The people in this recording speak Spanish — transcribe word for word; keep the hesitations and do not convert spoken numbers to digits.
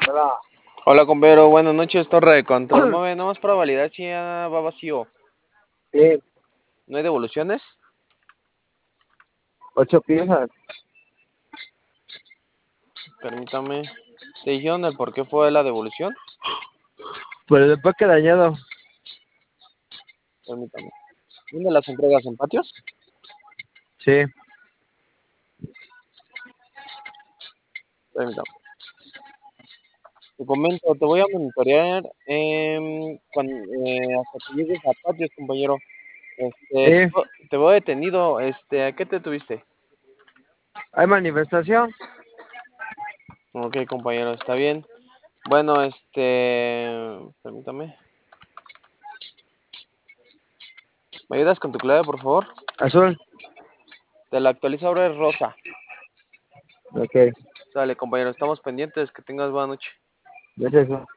Hola. Hola, compañero. Buenas noches, torre de control. Mueve nomás para validar si ya va vacío. Sí, ¿No hay devoluciones? ocho piezas. Permítame. ¿Te dijeron el por qué fue la devolución? Pero después que dañado. Permítame. ¿Dónde las entregas? ¿En patios? Sí. Permítame. Te comento, te voy a monitorear em, cuan- eh, hasta que llegues a patios, compañero. Este, te, Sí. veo te veo detenido. Este, ¿a qué te tuviste? ¿Hay manifestación? Ok, compañero, está bien. Bueno, este, permítame. ¿Me ayudas con tu clave, por favor? Azul. Te la actualizo ahora, es rosa. Ok. Sale, compañero, estamos pendientes. Que tengas buena noche. ¿Ves eso?